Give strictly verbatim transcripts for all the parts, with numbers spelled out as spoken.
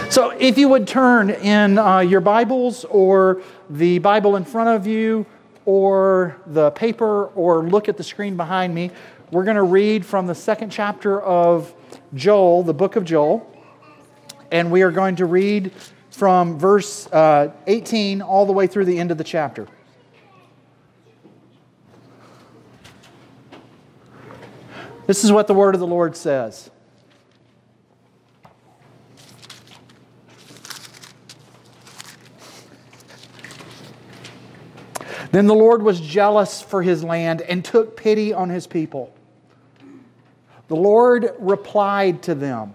So if you would turn in uh, your Bibles or the Bible in front of you or the paper or look at the screen behind me, we're going to read from the second chapter of Joel, the book of Joel. And we are going to read from verse uh, eighteen all the way through the end of the chapter. This is what the word of the Lord says. Then the Lord was jealous for His land and took pity on His people. The Lord replied to them,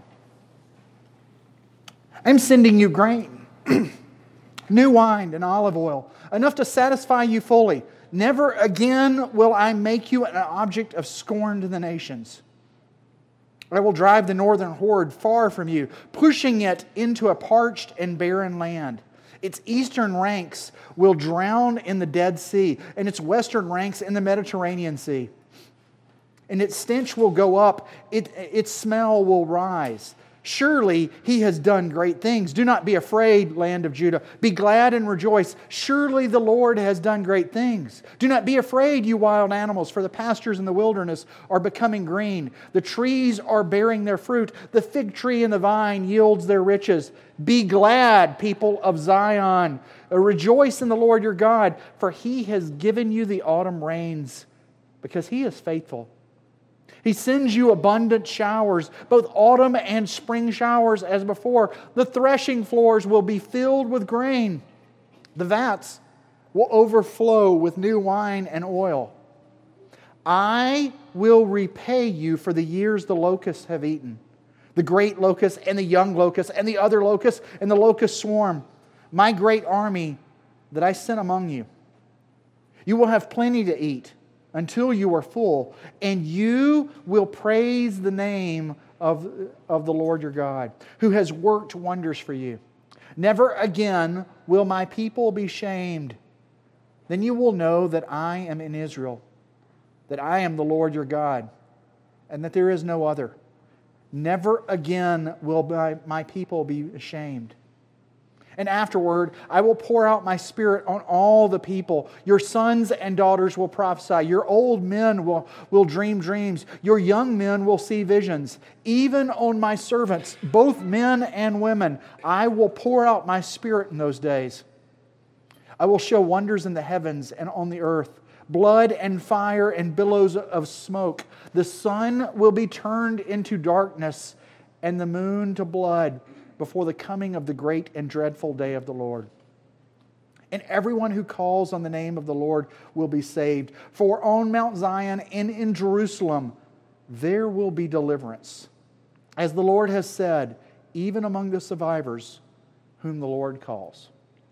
I'm sending you grain, new wine and olive oil, enough to satisfy you fully. Never again will I make you an object of scorn to the nations. I will drive the northern horde far from you, pushing it into a parched and barren land. Its eastern ranks will drown in the Dead Sea, and its western ranks in the Mediterranean Sea. And its stench will go up, it, its smell will rise. Surely He has done great things. Do not be afraid, land of Judah. Be glad and rejoice. Surely the Lord has done great things. Do not be afraid, you wild animals, for the pastures in the wilderness are becoming green. The trees are bearing their fruit. The fig tree and the vine yields their riches. Be glad, people of Zion. Rejoice in the Lord your God, for He has given you the autumn rains, because He is faithful. He sends you abundant showers, both autumn and spring showers as before. The threshing floors will be filled with grain. The vats will overflow with new wine and oil. I will repay you for the years the locusts have eaten, the great locust and the young locust and the other locust and the locust swarm, my great army that I sent among you. You will have plenty to eat until you are full, and you will praise the name of, of the Lord your God, who has worked wonders for you. Never again will my people be shamed. Then you will know that I am in Israel, that I am the Lord your God, and that there is no other. Never again will my, my people be ashamed. And afterward, I will pour out my Spirit on all the people. Your sons and daughters will prophesy. Your old men will, will dream dreams. Your young men will see visions. Even on my servants, both men and women, I will pour out my Spirit in those days. I will show wonders in the heavens and on the earth, blood and fire and billows of smoke. The sun will be turned into darkness and the moon to blood, before the coming of the great and dreadful day of the Lord. And everyone who calls on the name of the Lord will be saved. For on Mount Zion and in Jerusalem there will be deliverance. As the Lord has said, even among the survivors whom the Lord calls.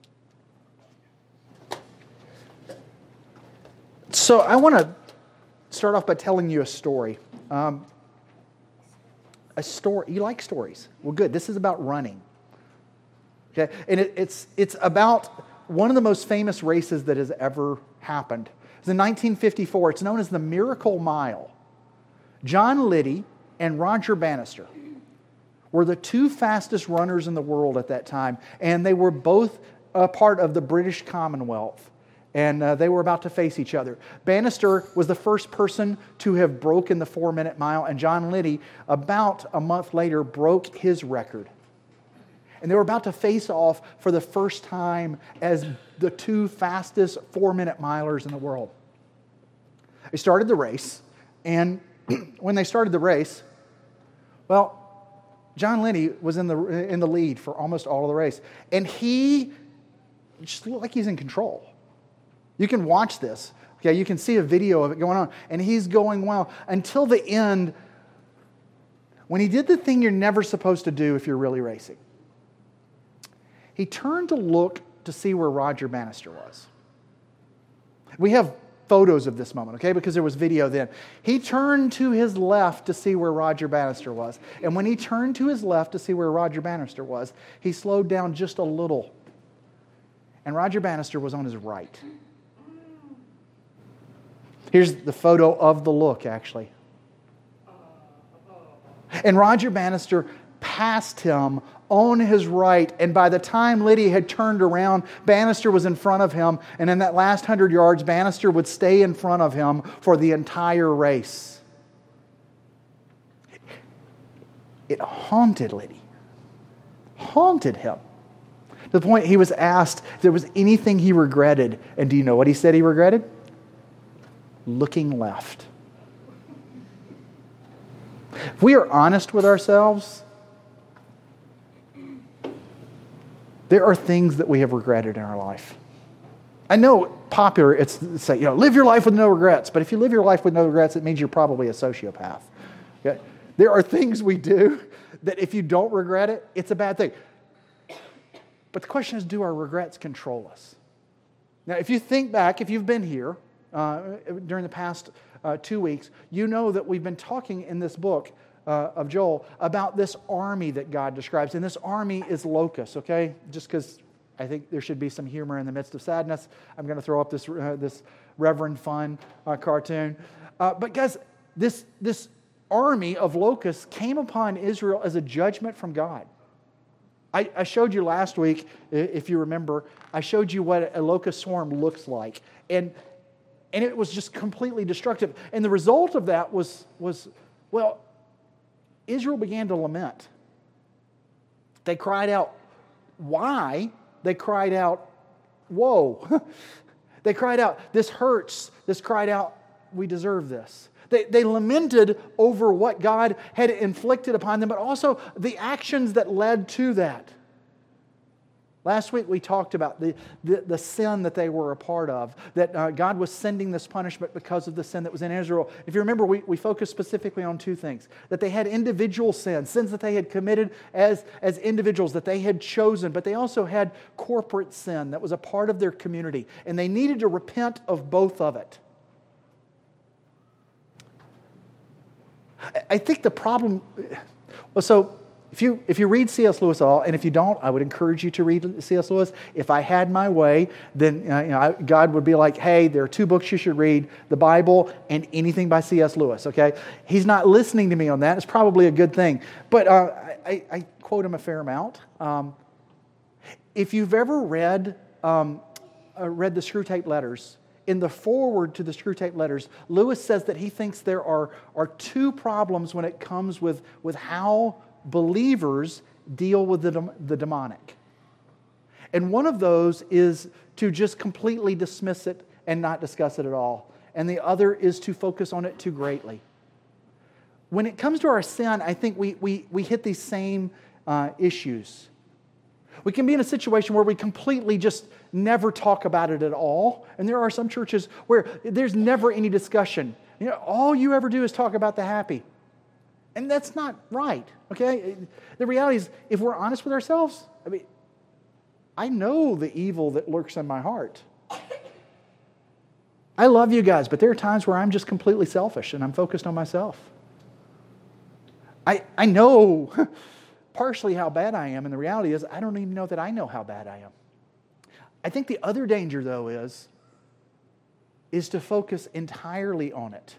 So I want to start off by telling you a story. Um, A story. You like stories? Well, good. This is about running. Okay, and it, it's it's about one of the most famous races that has ever happened. It's in nineteen fifty-four. It's known as the Miracle Mile. John Liddy and Roger Bannister were the two fastest runners in the world at that time, and they were both a part of the British Commonwealth. And uh, they were about to face each other. Bannister was the first person to have broken the four-minute mile, and John Liddy, about a month later, broke his record. And they were about to face off for the first time as the two fastest four-minute milers in the world. They started the race, and when they started the race, well, John Liddy was in the in the lead for almost all of the race, and he just looked like he's in control. You can watch this. Okay, you can see a video of it going on. And he's going well until the end when he did the thing you're never supposed to do if you're really racing. He turned to look to see where Roger Bannister was. We have photos of this moment, okay, because there was video then. He turned to his left to see where Roger Bannister was. And when he turned to his left to see where Roger Bannister was, he slowed down just a little. And Roger Bannister was on his right. Here's the photo of the look, actually. And Roger Bannister past him on his right, and by the time Lydia had turned around, Bannister was in front of him, and in that last hundred yards, Bannister would stay in front of him for the entire race. It haunted Lydia. Haunted him. To the point he was asked if there was anything he regretted, and do you know what he said he regretted? Looking left. If we are honest with ourselves, there are things that we have regretted in our life. I know popular, it's to say, you know, live your life with no regrets. But if you live your life with no regrets, it means you're probably a sociopath. Okay? There are things we do that if you don't regret it, it's a bad thing. But the question is, do our regrets control us? Now, if you think back, if you've been here uh, during the past uh, two weeks, you know that we've been talking in this book Uh, of Joel about this army that God describes. And this army is locusts, okay? Just because I think there should be some humor in the midst of sadness, I'm going to throw up this uh, this Reverend Fun uh, cartoon. Uh, but guys, this, this army of locusts came upon Israel as a judgment from God. I, I showed you last week, if you remember, I showed you what a locust swarm looks like. And, and it was just completely destructive. And the result of that was, was well, Israel began to lament. They cried out, why? They cried out, woe. They cried out, this hurts. This cried out, we deserve this. They, they lamented over what God had inflicted upon them, but also the actions that led to that. Last week we talked about the, the, the sin that they were a part of, that uh, God was sending this punishment because of the sin that was in Israel. If you remember, we, we focused specifically on two things. That they had individual sins, sins that they had committed as, as individuals, that they had chosen, but they also had corporate sin that was a part of their community, and they needed to repent of both of it. I, I think the problem... Well, so... If you if you read C S Lewis at all, and if you don't, I would encourage you to read C S Lewis. If I had my way, then uh, you know, I, God would be like, hey, there are two books you should read, the Bible and anything by C S Lewis, okay? He's not listening to me on that. It's probably a good thing. But uh, I, I quote him a fair amount. Um, if you've ever read, um, uh, read the Screwtape Letters, in the foreword to the Screwtape Letters, Lewis says that he thinks there are, are two problems when it comes with, with how believers deal with the, the demonic. And one of those is to just completely dismiss it and not discuss it at all. And the other is to focus on it too greatly. When it comes to our sin, I think we, we, we hit these same uh, issues. We can be in a situation where we completely just never talk about it at all. And there are some churches where there's never any discussion. You know, all you ever do is talk about the happy. And that's not right, okay? The reality is, if we're honest with ourselves, I mean, I know the evil that lurks in my heart. I love you guys, but there are times where I'm just completely selfish and I'm focused on myself. I, I know partially how bad I am, and the reality is I don't even know that I know how bad I am. I think the other danger, though, is, is to focus entirely on it.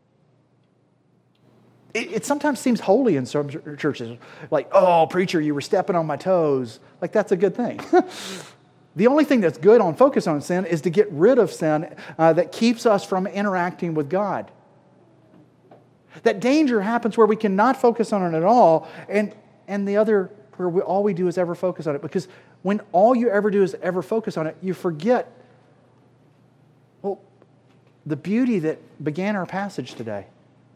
It, it sometimes seems holy in some churches. Like, oh, preacher, you were stepping on my toes. Like, that's a good thing. The only thing that's good on focus on sin is to get rid of sin uh, that keeps us from interacting with God. That danger happens where we cannot focus on it at all, and, and the other, where we, all we do is ever focus on it. Because when all you ever do is ever focus on it, you forget, well, the beauty that began our passage today.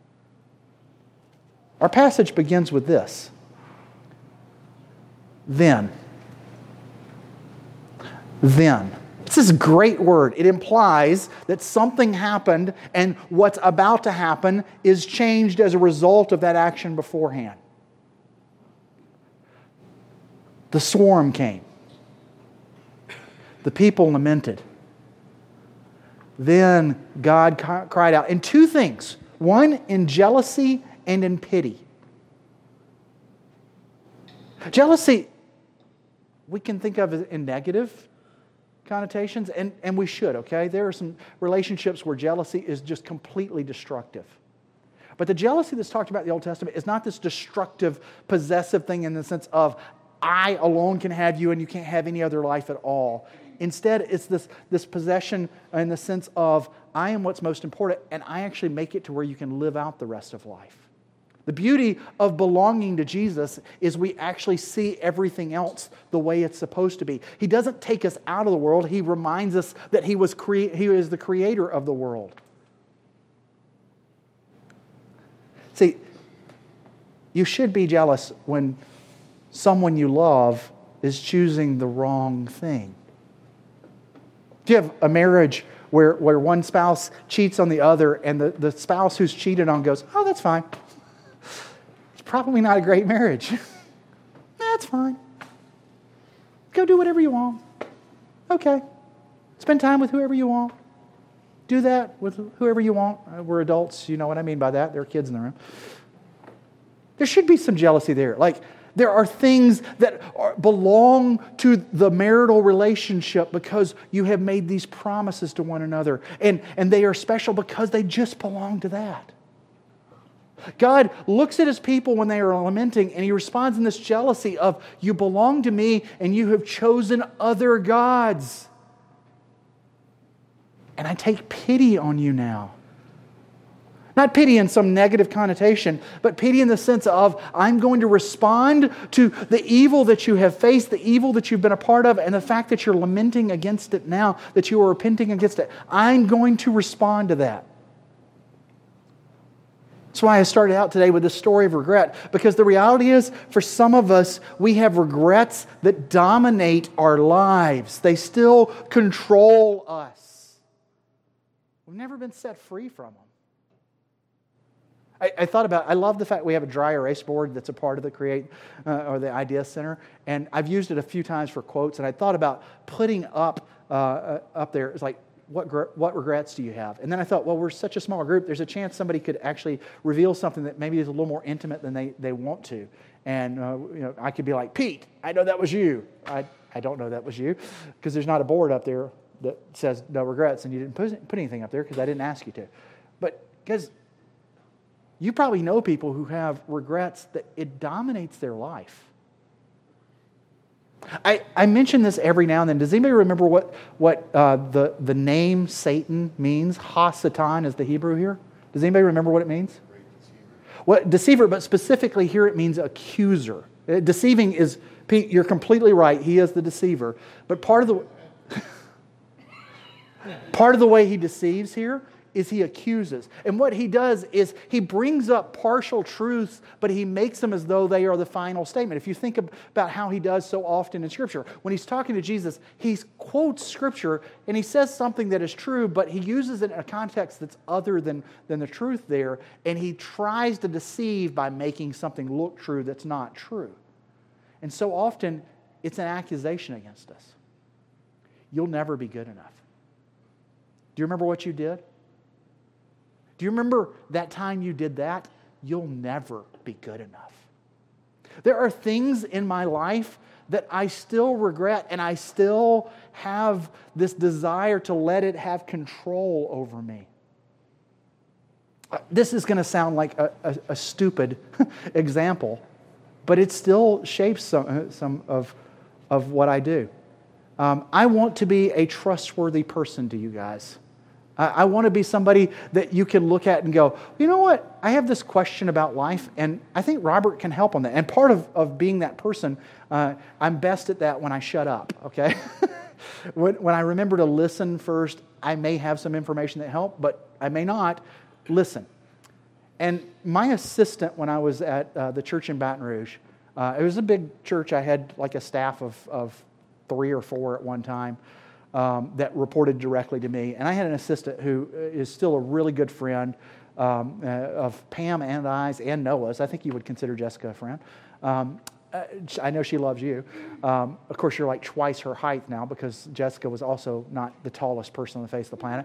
Our passage begins with this. Then. Then. This is a great word. It implies that something happened, and what's about to happen is changed as a result of that action beforehand. The swarm came. The people lamented. Then God cried out. And two things. One, in jealousy and in pity. Jealousy, we can think of it in negative connotations, and, and we should, okay? There are some relationships where jealousy is just completely destructive. But the jealousy that's talked about in the Old Testament is not this destructive, possessive thing in the sense of, I alone can have you and you can't have any other life at all. Instead, it's this, this possession in the sense of, I am what's most important, and I actually make it to where you can live out the rest of life. The beauty of belonging to Jesus is we actually see everything else the way it's supposed to be. He doesn't take us out of the world. He reminds us that He was crea- He is the creator of the world. See, you should be jealous when someone you love is choosing the wrong thing. Do you have a marriage where, where one spouse cheats on the other and the, the spouse who's cheated on goes, oh, that's fine. It's probably not a great marriage. That's fine. Go do whatever you want. Okay. Spend time with whoever you want. Do that with whoever you want. We're adults, you know what I mean by that. There are kids in the room. There should be some jealousy there. Like, there are things that are, belong to the marital relationship because you have made these promises to one another. And, and they are special because they just belong to that. God looks at His people when they are lamenting and He responds in this jealousy of, you belong to me and you have chosen other gods. And I take pity on you now. Not pity in some negative connotation, but pity in the sense of, I'm going to respond to the evil that you have faced, the evil that you've been a part of, and the fact that you're lamenting against it now, that you are repenting against it. I'm going to respond to that. That's why I started out today with this story of regret, because the reality is, for some of us, we have regrets that dominate our lives. They still control us. We've never been set free from them. I, I thought about, I love the fact we have a dry erase board that's a part of the Create uh, or the Idea Center, and I've used it a few times for quotes, and I thought about putting up uh, uh, up there, it's like, what gr- what regrets do you have? And then I thought, well, we're such a small group, there's a chance somebody could actually reveal something that maybe is a little more intimate than they, they want to. And uh, you know, I could be like, Pete, I know that was you. I, I don't know that was you, because there's not a board up there that says no regrets, and you didn't put, put anything up there because I didn't ask you to. But because you probably know people who have regrets that it dominates their life. I, I mention this every now and then. Does anybody remember what, what uh, the, the name Satan means? Ha-Satan is the Hebrew here. Does anybody remember what it means? Deceiver. What, deceiver, but specifically here it means accuser. Uh, deceiving is, Pete, you're completely right. He is the deceiver. But part of the, part of the way he deceives here is he accuses. And what he does is he brings up partial truths, but he makes them as though they are the final statement. If you think about how he does so often in Scripture, when he's talking to Jesus, he quotes Scripture and he says something that is true, but he uses it in a context that's other than, than the truth there, and he tries to deceive by making something look true that's not true. And so often, it's an accusation against us. You'll never be good enough. Do you remember what you did? Do you remember that time you did that? You'll never be good enough. There are things in my life that I still regret, and I still have this desire to let it have control over me. This is going to sound like a, a, a stupid example, but it still shapes some, some of, of what I do. Um, I want to be a trustworthy person to you guys. I want to be somebody that you can look at and go, you know what? I have this question about life, and I think Robert can help on that. And part of, of being that person, uh, I'm best at that when I shut up, okay? when, when I remember to listen first, I may have some information that help, but I may not. Listen. And my assistant when I was at uh, the church in Baton Rouge, uh, it was a big church. I had like a staff of, of three or four at one time. Um, that reported directly to me. And I had an assistant who is still a really good friend um, uh, of Pam and I's and Noah's. I think you would consider Jessica a friend. Um, uh, I know she loves you. Um, of course, you're like twice her height now because Jessica was also not the tallest person on the face of the planet.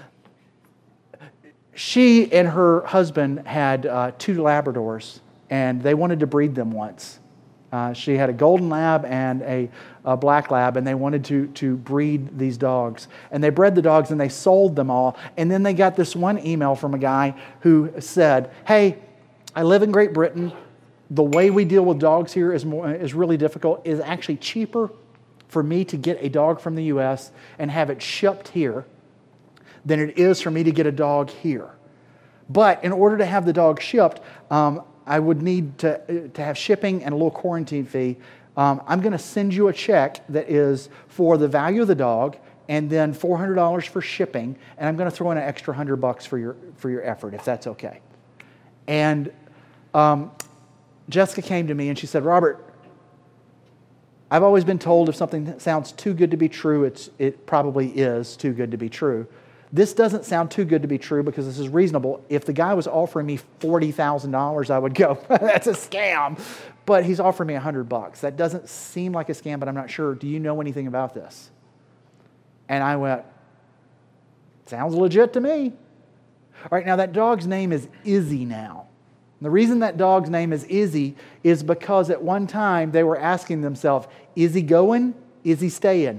She and her husband had uh, two Labradors, and they wanted to breed them once. Uh, she had a golden lab and a, a black lab, and they wanted to, to breed these dogs. And they bred the dogs, and they sold them all. And then they got this one email from a guy who said, hey, I live in Great Britain. The way we deal with dogs here is, more, is really difficult. It is actually cheaper for me to get a dog from the U S and have it shipped here than it is for me to get a dog here. But in order to have the dog shipped, um, I would need to, to have shipping and a little quarantine fee. Um, I'm going to send you a check that is for the value of the dog and then four hundred dollars for shipping, and I'm going to throw in an extra one hundred bucks for your for your effort, if that's okay. And um, Jessica came to me and she said, Robert, I've always been told if something sounds too good to be true, it's, it probably is too good to be true. This doesn't sound too good to be true because this is reasonable. If the guy was offering me forty thousand dollars, I would go, that's a scam. But he's offering me one hundred bucks. That doesn't seem like a scam, but I'm not sure. Do you know anything about this? And I went, sounds legit to me. All right, now that dog's name is Izzy now. And the reason that dog's name is Izzy is because at one time they were asking themselves, is he going? Is he staying?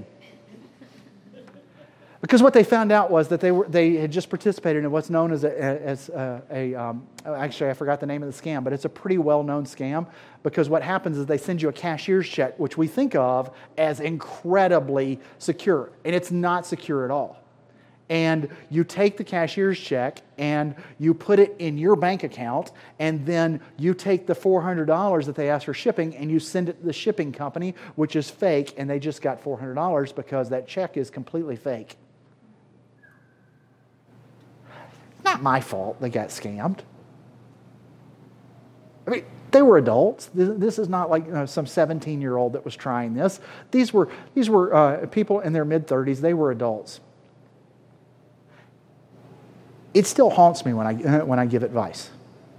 Because what they found out was that they were they had just participated in what's known as a, as a, a um, actually I forgot the name of the scam, but it's a pretty well-known scam because what happens is they send you a cashier's check, which we think of as incredibly secure, and it's not secure at all. And you take the cashier's check and you put it in your bank account, and then you take the four hundred dollars that they ask for shipping and you send it to the shipping company, which is fake, and they just got four hundred dollars because that check is completely fake. Not my fault they got scammed. I mean, they were adults. This is not like you know, some seventeen-year-old that was trying this. These were these were uh, people in their mid-thirties. They were adults. It still haunts me when I when I give advice.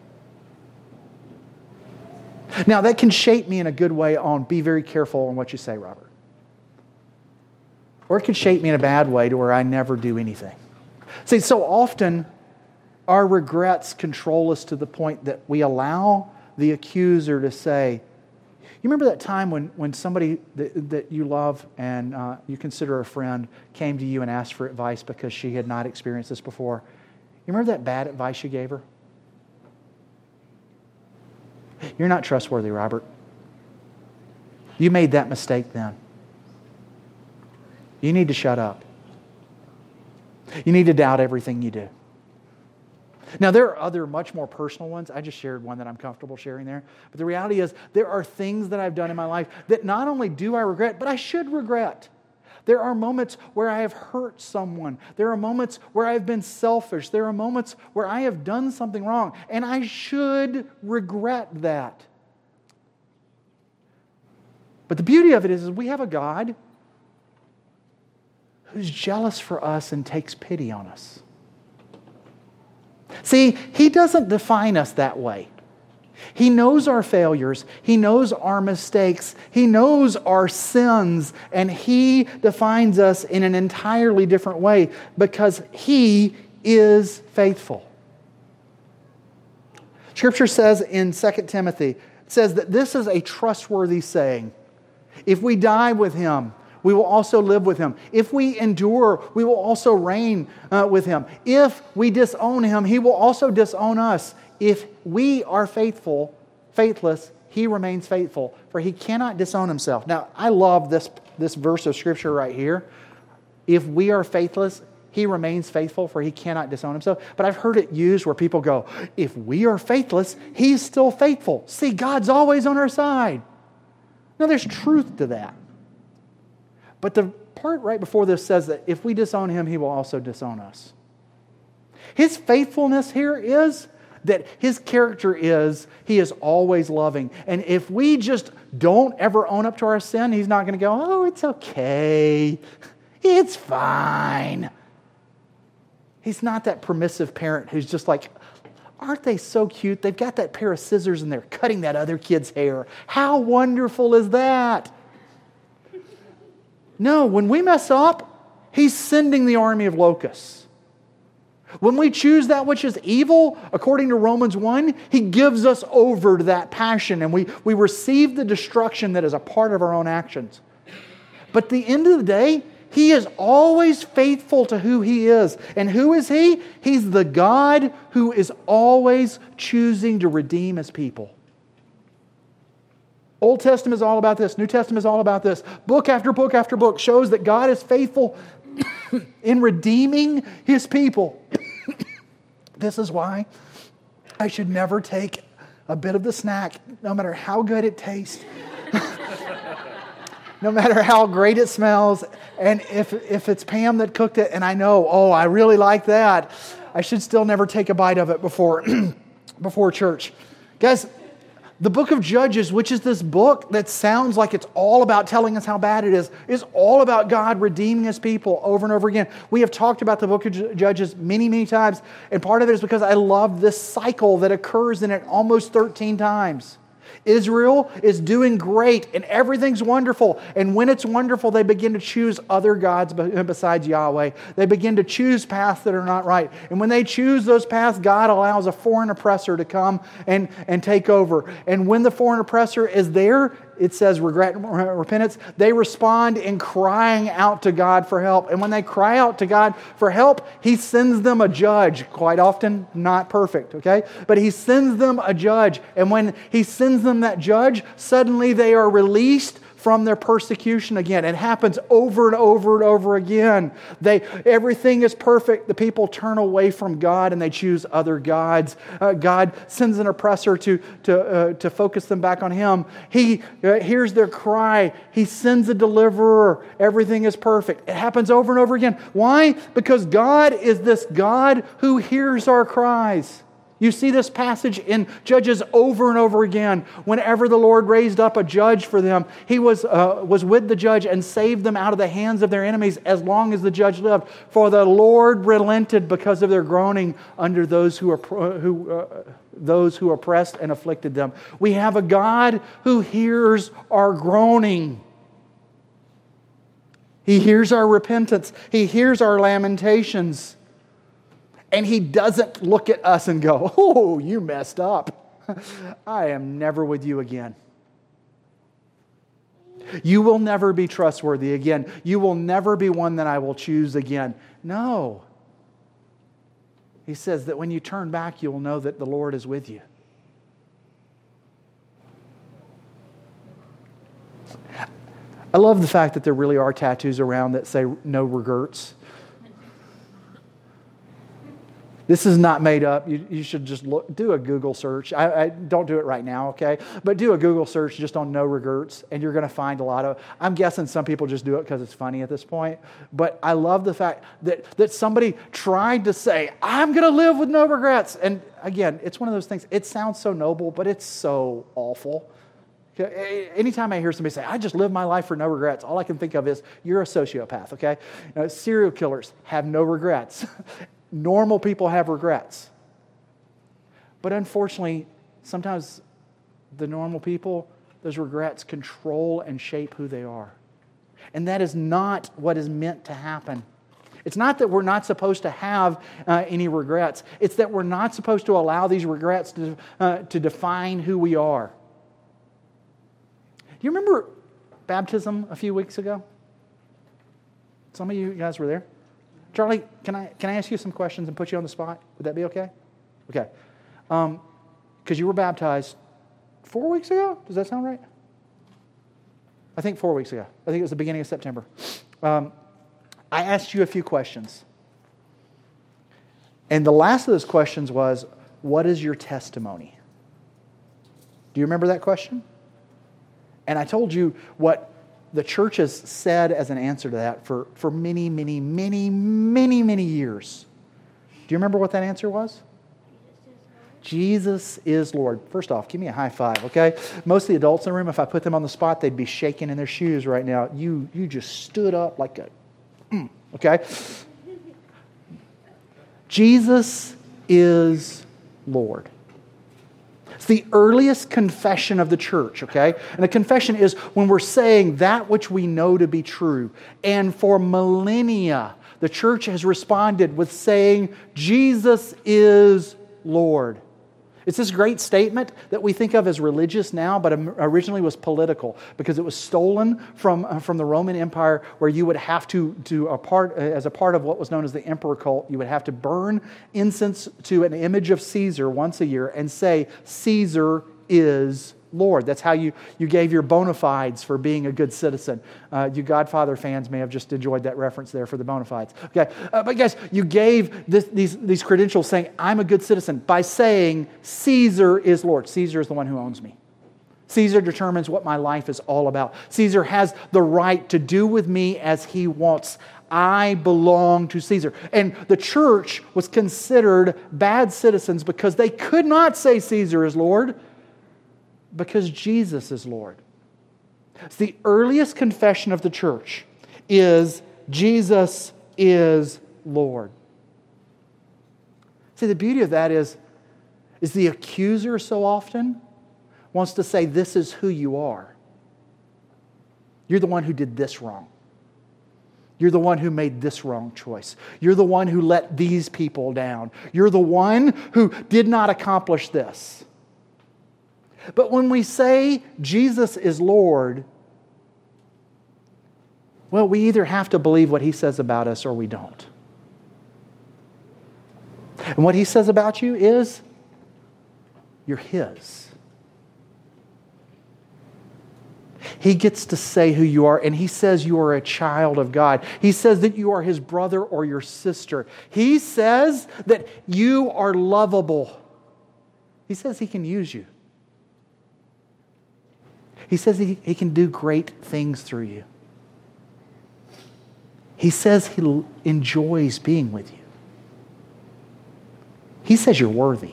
Now, that can shape me in a good way on be very careful on what you say, Robert. Or it can shape me in a bad way to where I never do anything. See, so often our regrets control us to the point that we allow the accuser to say, you remember that time when, when somebody that, that you love and uh, you consider a friend came to you and asked for advice because she had not experienced this before? You remember that bad advice you gave her? You're not trustworthy, Robert. You made that mistake then. You need to shut up. You need to doubt everything you do. Now, there are other much more personal ones. I just shared one that I'm comfortable sharing there. But the reality is there are things that I've done in my life that not only do I regret, but I should regret. There are moments where I have hurt someone. There are moments where I've been selfish. There are moments where I have done something wrong, and I should regret that. But the beauty of it is, is we have a God who's jealous for us and takes pity on us. See, He doesn't define us that way. He knows our failures. He knows our mistakes. He knows our sins. And He defines us in an entirely different way because He is faithful. Scripture says in Second Timothy, it says that this is a trustworthy saying. If we die with Him, we will also live with Him. If we endure, we will also reign uh, with Him. If we disown Him, He will also disown us. If we are faithful, faithless, He remains faithful, for He cannot disown Himself. Now, I love this, this verse of Scripture right here. If we are faithless, He remains faithful, for He cannot disown Himself. But I've heard it used where people go, if we are faithless, He's still faithful. See, God's always on our side. Now, there's truth to that. But the part right before this says that if we disown Him, He will also disown us. His faithfulness here is that His character is He is always loving. And if we just don't ever own up to our sin, He's not going to go, oh, it's okay. It's fine. He's not that permissive parent who's just like, aren't they so cute? They've got that pair of scissors and they're cutting that other kid's hair. How wonderful is that? No, when we mess up, He's sending the army of locusts. When we choose that which is evil, according to Romans one, He gives us over to that passion and we, we receive the destruction that is a part of our own actions. But at the end of the day, He is always faithful to who He is. And who is He? He's the God who is always choosing to redeem His people. Old Testament is all about this. New Testament is all about this. Book after book after book shows that God is faithful in redeeming His people. This is why I should never take a bit of the snack, no matter how good it tastes, no matter how great it smells, and if, if it's Pam that cooked it and I know, oh, I really like that, I should still never take a bite of it before, before church. Guys, the book of Judges, which is this book that sounds like it's all about telling us how bad it is, is all about God redeeming His people over and over again. We have talked about the book of Judges many, many times, and part of it is because I love this cycle that occurs in it almost thirteen times. Israel is doing great and everything's wonderful. And when it's wonderful, they begin to choose other gods besides Yahweh. They begin to choose paths that are not right. And when they choose those paths, God allows a foreign oppressor to come and, and take over. And when the foreign oppressor is there, it says regret and repentance, they respond in crying out to God for help. And when they cry out to God for help, He sends them a judge. Quite often, not perfect, okay? But He sends them a judge. And when He sends them that judge, suddenly they are released from their persecution again. It happens over and over and over again. They, everything is perfect. The people turn away from God and they choose other gods. Uh, God sends an oppressor to, to, uh, to focus them back on Him. He uh, hears their cry. He sends a deliverer. Everything is perfect. It happens over and over again. Why? Because God is this God who hears our cries. You see this passage in Judges over and over again. Whenever the Lord raised up a judge for them, He was, uh, was with the judge and saved them out of the hands of their enemies as long as the judge lived. For the Lord relented because of their groaning under those who, are, who, uh, those who oppressed and afflicted them. We have a God who hears our groaning. He hears our repentance. He hears our lamentations. And He doesn't look at us and go, oh, you messed up. I am never with you again. You will never be trustworthy again. You will never be one that I will choose again. No. He says that when you turn back, you will know that the Lord is with you. I love the fact that there really are tattoos around that say no regrets. This is not made up. You, you should just look, do a Google search. I, I don't do it right now, okay? But do a Google search just on no regrets, and you're going to find a lot of. I'm guessing some people just do it because it's funny at this point. But I love the fact that that somebody tried to say, "I'm going to live with no regrets." And again, it's one of those things. It sounds so noble, but it's so awful. Anytime I hear somebody say, "I just live my life for no regrets," all I can think of is you're a sociopath. Okay, you know, serial killers have no regrets. Normal people have regrets. But unfortunately, sometimes the normal people, those regrets control and shape who they are. And that is not what is meant to happen. It's not that we're not supposed to have uh, any regrets. It's that we're not supposed to allow these regrets to, uh, to define who we are. Do you remember baptism a few weeks ago? Some of you guys were there. Charlie, can I can I ask you some questions and put you on the spot? Would that be okay? Okay. Um, because you were baptized four weeks ago? Does that sound right? I think four weeks ago. I think it was the beginning of September. Um, I asked you a few questions. And the last of those questions was, what is your testimony? Do you remember that question? And I told you what the church has said as an answer to that for, for many, many, many, many, many years. Do you remember what that answer was? Jesus is Lord. First off, give me a high five, okay? Most of the adults in the room, if I put them on the spot, they'd be shaking in their shoes right now. You, you just stood up like a, mm, okay? Jesus is Lord. It's the earliest confession of the church, okay? And a confession is when we're saying that which we know to be true. And for millennia, The church has responded with saying, Jesus is Lord. It's this great statement that we think of as religious now, but originally was political because it was stolen from, from the Roman Empire, where you would have to, to a part, as a part of what was known as the emperor cult, you would have to burn incense to an image of Caesar once a year and say, Caesar is Lord. That's how you, you gave your bona fides for being a good citizen. Uh, you Godfather fans may have just enjoyed that reference there for the bona fides. Okay, uh, but guys, you gave this, these, these credentials saying, I'm a good citizen, by saying, Caesar is Lord. Caesar is the one who owns me. Caesar determines what my life is all about. Caesar has the right to do with me as he wants. I belong to Caesar. And the church was considered bad citizens because they could not say Caesar is Lord, because Jesus is Lord. So the earliest confession of the church is Jesus is Lord. See, the beauty of that is, is the accuser so often wants to say, this is who you are. You're the one who did this wrong. You're the one who made this wrong choice. You're the one who let these people down. You're the one who did not accomplish this. But when we say Jesus is Lord, well, we either have to believe what He says about us or we don't. And what He says about you is, you're His. He gets to say who you are, and He says you are a child of God. He says that you are His brother or your sister. He says that you are lovable. He says He can use you. He says he, he can do great things through you. He says He enjoys being with you. He says you're worthy.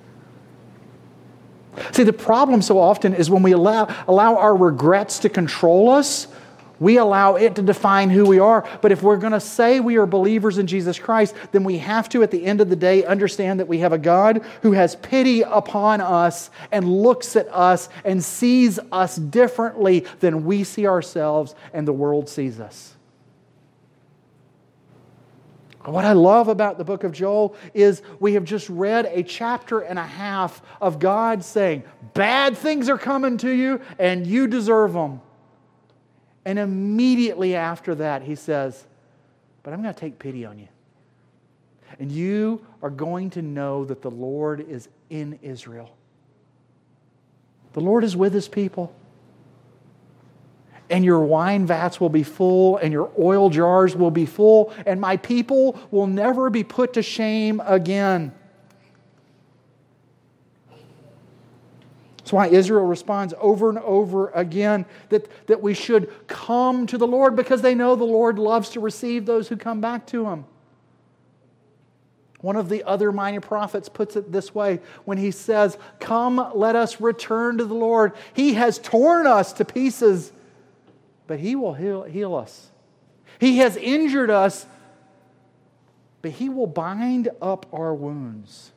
See, the problem so often is when we allow, allow our regrets to control us, we allow it to define who we are. But if we're going to say we are believers in Jesus Christ, then we have to, at the end of the day, understand that we have a God who has pity upon us and looks at us and sees us differently than we see ourselves and the world sees us. What I love about the book of Joel is we have just read a chapter and a half of God saying, bad things are coming to you and you deserve them. And immediately after that, He says, but I'm going to take pity on you. And you are going to know that the Lord is in Israel. The Lord is with His people. And your wine vats will be full, and your oil jars will be full, and my people will never be put to shame again. That's why Israel responds over and over again that, that we should come to the Lord, because they know the Lord loves to receive those who come back to Him. One of the other minor prophets puts it this way when he says, come, let us return to the Lord. He has torn us to pieces, but He will heal, heal us. He has injured us, but He will bind up our wounds.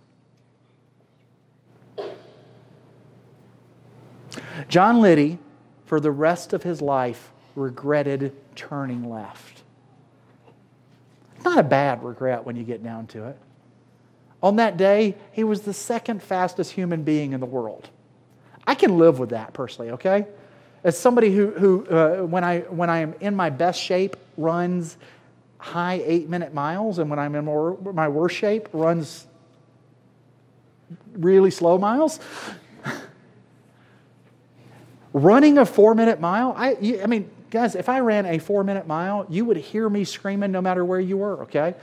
John Liddy, for the rest of his life, regretted turning left. Not a bad regret when you get down to it. On that day, he was the second fastest human being in the world. I can live with that personally, okay? As somebody who, who uh, when I when I am in my best shape, runs high eight-minute miles, and when I'm in more, my worst shape, runs really slow miles. Running a four-minute mile, I, you, I mean, guys, if I ran a four-minute mile, you would hear me screaming no matter where you were, okay?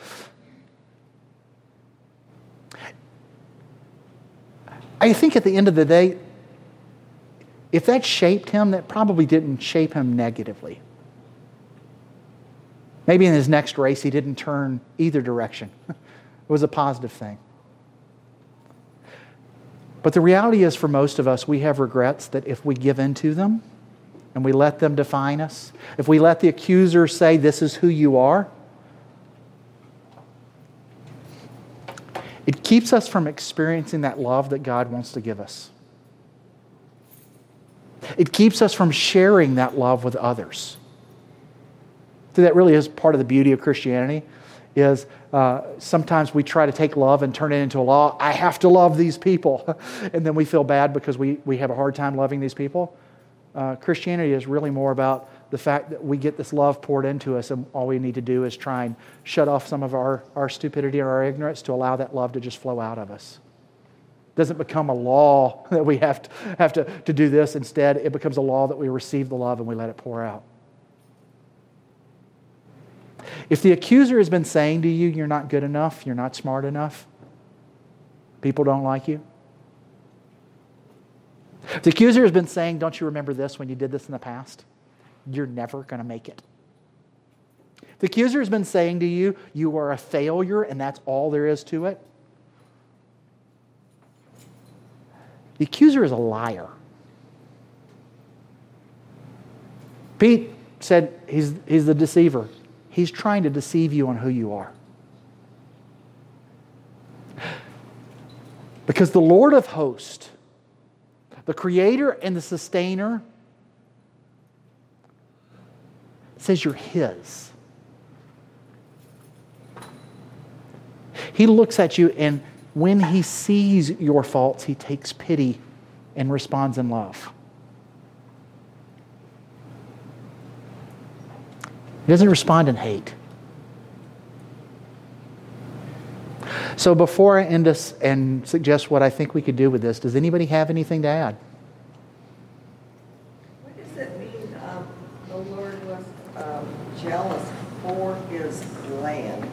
I think at the end of the day, if that shaped him, that probably didn't shape him negatively. Maybe in his next race, he didn't turn either direction. It was a positive thing. But the reality is, for most of us, we have regrets that if we give in to them and we let them define us, if we let the accuser say, this is who you are, it keeps us from experiencing that love that God wants to give us. It keeps us from sharing that love with others. So that really is part of the beauty of Christianity, is uh, sometimes we try to take love and turn it into a law. I have to love these people. And then we feel bad because we, we have a hard time loving these people. Uh, Christianity is really more about the fact that we get this love poured into us, and all we need to do is try and shut off some of our, our stupidity or our ignorance to allow that love to just flow out of us. It doesn't become a law that we have to have to, to do this. Instead, it becomes a law that we receive the love and we let it pour out. If the accuser has been saying to you, you're not good enough, you're not smart enough, people don't like you. If the accuser has been saying, don't you remember this when you did this in the past? You're never going to make it. If the accuser has been saying to you, you are a failure and that's all there is to it. The accuser is a liar. Pete said he's, he's the deceiver. He's trying to deceive you on who you are. Because the Lord of hosts, the creator and the sustainer, says you're His. He looks at you, and when He sees your faults, He takes pity and responds in love. He doesn't respond in hate. So before I end this and suggest what I think we could do with this, does anybody have anything to add? What does it mean um, the Lord was um, jealous for His land?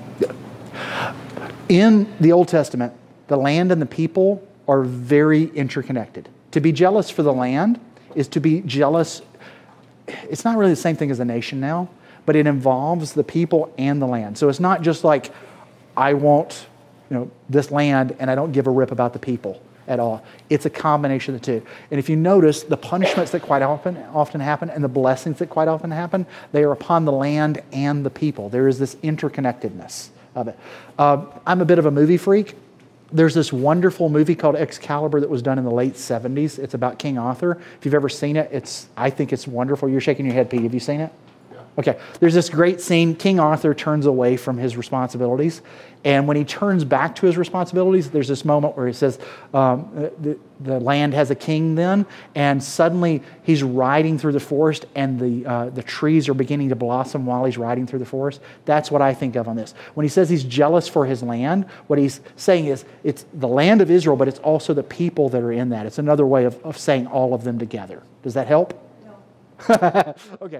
In the Old Testament, the land and the people are very interconnected. To be jealous for the land is to be jealous. It's not really the same thing as a nation now, but it involves the people and the land. So it's not just like, I want, you know, this land and I don't give a rip about the people at all. It's a combination of the two. And if you notice, the punishments that quite often often happen and the blessings that quite often happen, they are upon the land and the people. There is this interconnectedness of it. Uh, I'm a bit of a movie freak. There's this wonderful movie called Excalibur that was done in the late seventies. It's about King Arthur. If you've ever seen it, it's I think it's wonderful. You're shaking your head, Pete. Have you seen it? Okay, there's this great scene. King Arthur turns away from his responsibilities. And when he turns back to his responsibilities, there's this moment where he says, um, the, the land has a king then. And suddenly he's riding through the forest and the, uh, the trees are beginning to blossom while he's riding through the forest. That's what I think of on this. When he says he's jealous for his land, what he's saying is it's the land of Israel, but it's also the people that are in that. It's another way of, of saying all of them together. Does that help? No. Okay.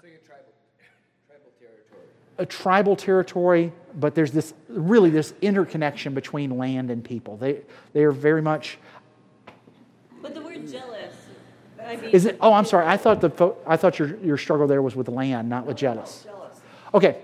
A tribal territory, but there's this really this interconnection between land and people. They they are very much. But the word jealous, I mean, is it? Oh, I'm sorry. I thought the I thought your your struggle there was with land, not with jealous. Jealous. Okay.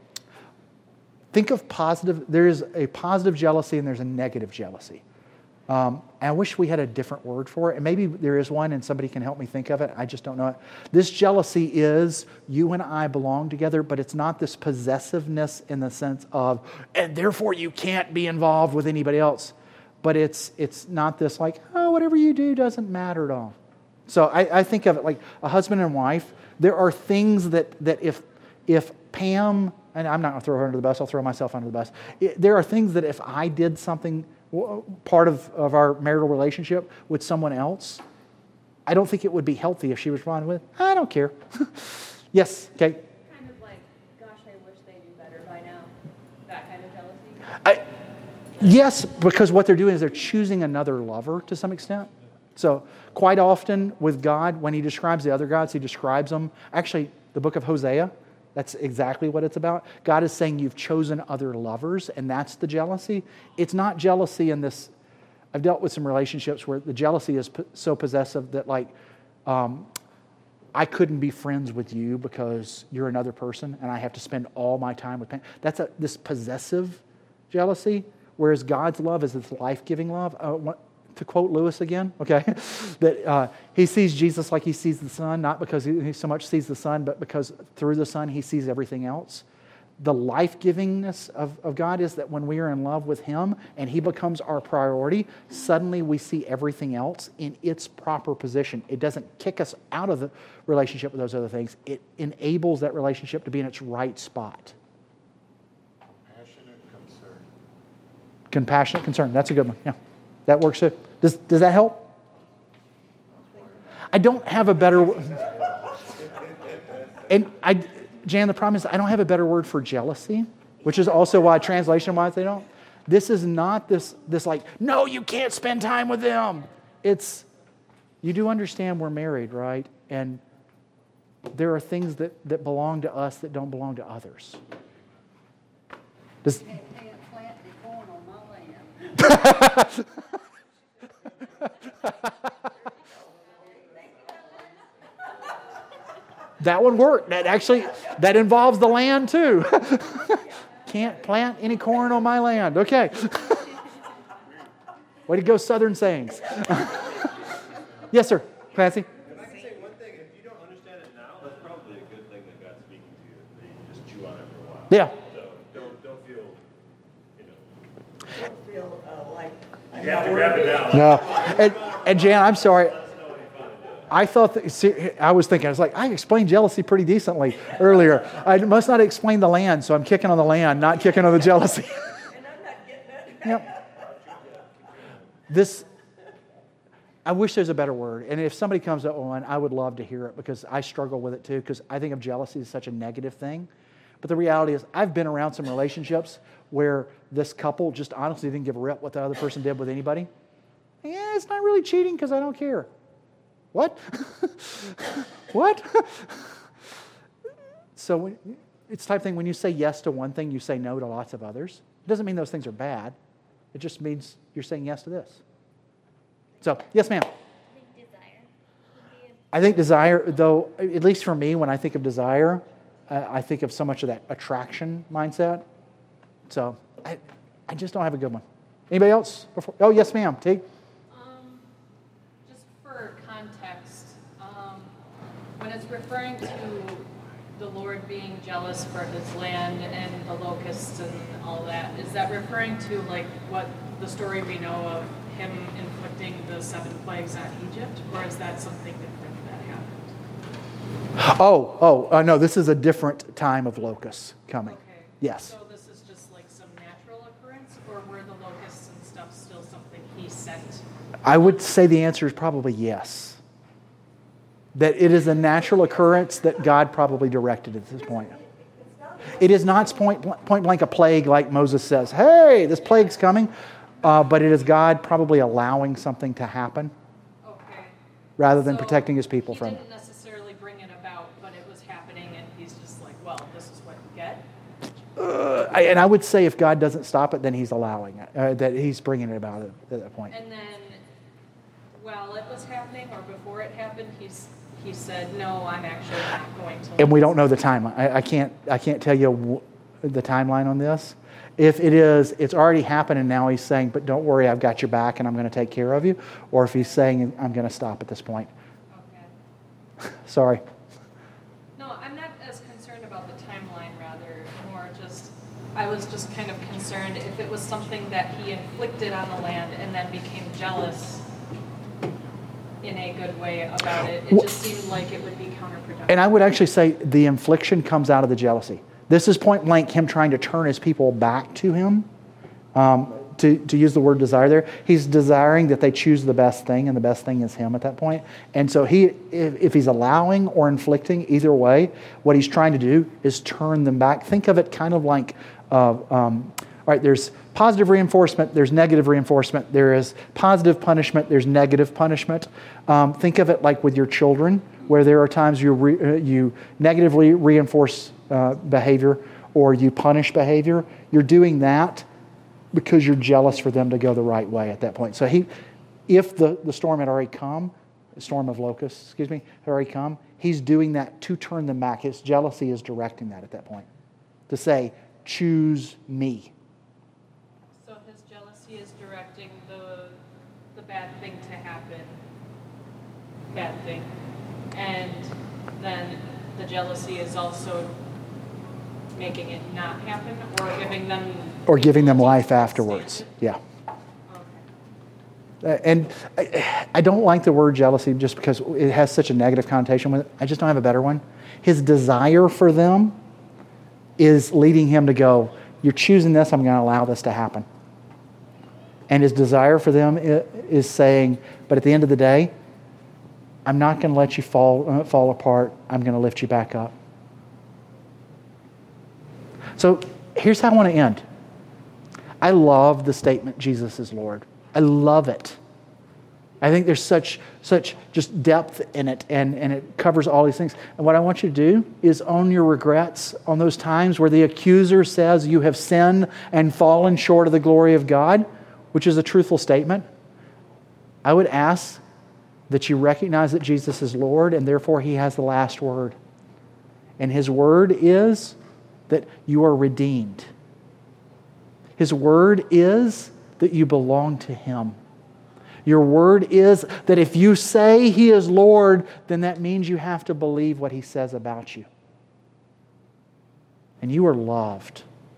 Think of positive. There is a positive jealousy and there's a negative jealousy. Um, and I wish we had a different word for it. And maybe there is one and somebody can help me think of it. I just don't know it. This jealousy is you and I belong together, but it's not this possessiveness in the sense of, and therefore you can't be involved with anybody else. But it's it's not this like, oh, whatever you do doesn't matter at all. So I, I think of it like a husband and wife. There are things that, that if if Pam, and I'm not going to throw her under the bus, I'll throw myself under the bus. It, there are things that if I did something part of, of our marital relationship with someone else, I don't think it would be healthy if she responded with, I don't care. Yes, okay. Kind of like, gosh, I wish they knew better by now. That kind of jealousy. I, yes, because what they're doing is they're choosing another lover to some extent. So quite often with God, when He describes the other gods, He describes them. Actually, the book of Hosea, that's exactly what it's about. God is saying you've chosen other lovers, and that's the jealousy. It's not jealousy in this. I've dealt with some relationships where the jealousy is so possessive that, like, um, I couldn't be friends with you because you're another person, and I have to spend all my time with. That's a, this possessive jealousy, whereas God's love is this life-giving love. Uh, what, to quote Lewis again, okay, that uh, He sees Jesus like He sees the Son, not because He so much sees the Son, but because through the Son He sees everything else. The life-givingness of, of God is that when we are in love with Him and He becomes our priority, suddenly we see everything else in its proper position. It doesn't kick us out of the relationship with those other things. It enables that relationship to be in its right spot. Passion Compassionate concern. That's a good one. Yeah. That works too. Does, does that help? I don't have a better... And I, Jan, the problem is I don't have a better word for jealousy, which is also why translation-wise they don't. This is not this, this like, no, you can't spend time with them. It's, you do understand we're married, right? And there are things that, that belong to us that don't belong to others. Does, You can't plant the corn on my land. that would work. That actually, that involves the land too. Can't plant any corn on my land. Okay. Way to go, Southern sayings. Yes, sir. Clancy? If I can say one thing, if you don't understand it now, that's probably a good thing that God's speaking to you. That you just chew on it for a while. Yeah. So don't don't feel, you know. Don't feel uh, like I'm You have not to grab it worthy. now. No. And, and Jan, I'm sorry. I thought that, see, I was thinking, I was like, I explained jealousy pretty decently earlier. I must not explain the land, so I'm kicking on the land, not kicking on the jealousy. And I'm not getting it. Yep. This, I wish there's a better word. And if somebody comes up with one, I would love to hear it because I struggle with it too because I think of jealousy as such a negative thing. But the reality is I've been around some relationships where this couple just honestly didn't give a rip what the other person did with anybody. Yeah, it's not really cheating because I don't care. What? What? So when, it's the type of thing when you say yes to one thing, you say no to lots of others. It doesn't mean those things are bad. It just means you're saying yes to this. So, yes, ma'am. I think desire would be I think desire, though, at least for me, when I think of desire, uh, I think of so much of that attraction mindset. So, I, I just don't have a good one. Anybody else? Before? Oh, yes, ma'am. Take. Um, just for context, um, when it's referring to the Lord being jealous for his land and the locusts and all that, is that referring to like what the story we know of him inflicting the seven plagues on Egypt, or is that something different that happened? Oh, oh, uh, no, this is a different time of locusts coming. Okay. Yes. So this is just like some natural occurrence, or were the locusts and stuff still something he sent? I would say the answer is probably yes. That it is a natural occurrence that God probably directed at this point. It is not point, point blank a plague like Moses says, hey, this plague's coming. Uh, but it is God probably allowing something to happen Okay. rather than So protecting his people he from it. didn't necessarily bring it about, but it was happening, and he's just like, well, this is what you get. Uh, I, and I would say if God doesn't stop it, then he's allowing it, uh, that he's bringing it about at, at that point. And then while it was happening, or before it happened, he's he said, no, I'm actually not going to. And we don't know the time. I, I can't I can't tell you w- the timeline on this. If it is, it's already happened and now he's saying, but don't worry, I've got your back and I'm going to take care of you. Or if he's saying, I'm going to stop at this point. Okay. Sorry. No, I'm not as concerned about the timeline, rather, more just, I was just kind of concerned if it was something that he inflicted on the land and then became jealous in a good way about it. It just seemed like it would be counterproductive. And I would actually say the infliction comes out of the jealousy. This is point blank him trying to turn his people back to him. Um, to, to use the word desire there, he's desiring that they choose the best thing, and the best thing is him at that point. And so he, if, if he's allowing or inflicting, either way, what he's trying to do is turn them back. Think of it kind of like, uh, um, all right, there's positive reinforcement, there's negative reinforcement, there is positive punishment, there's negative punishment. Um, think of it like with your children, where there are times you re, uh, you negatively reinforce uh, behavior or you punish behavior. You're doing that because you're jealous for them to go the right way at that point. So he, if the, the storm had already come, the storm of locusts, excuse me, had already come, he's doing that to turn them back. His jealousy is directing that at that point. To say, choose me. So his jealousy is directing the the bad thing to happen. Bad thing. And then the jealousy is also making it not happen, or giving them... Or giving them life afterwards. Yeah. Okay. Uh, and I, I don't like the word jealousy just because it has such a negative connotation with it. I just don't have a better one. His desire for them is leading him to go, you're choosing this, I'm going to allow this to happen. And his desire for them is saying, but at the end of the day, I'm not going to let you fall, uh, fall apart. I'm going to lift you back up. So here's how I want to end. I love the statement, Jesus is Lord. I love it. I think there's such such just depth in it, and, and it covers all these things. And what I want you to do is own your regrets on those times where the accuser says you have sinned and fallen short of the glory of God, which is a truthful statement. I would ask that you recognize that Jesus is Lord, and therefore He has the last word. And His word is that you are redeemed. His word is that you belong to Him. Your word is that if you say He is Lord, then that means you have to believe what He says about you. And you are loved.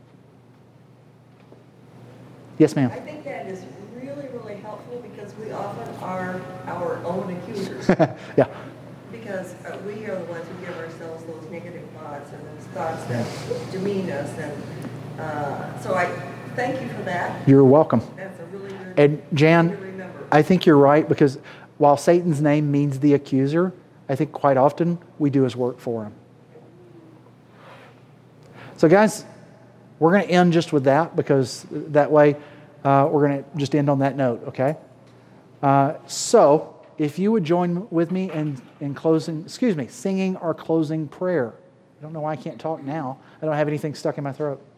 Yes, ma'am. I think that is really, really helpful because we often are our own accusers. Yeah. Because uh, we are the ones who give ourselves those negative thoughts and those thoughts that demean us. And uh, so I thank you for that. You're welcome. That's a really good And Jan, thing to remember. I think you're right, because while Satan's name means the accuser, I think quite often we do his work for him. So guys, we're going to end just with that, because that way uh, we're going to just end on that note, okay? Uh, so if you would join with me in, in closing, excuse me, singing our closing prayer. I don't know why I can't talk now. I don't have anything stuck in my throat.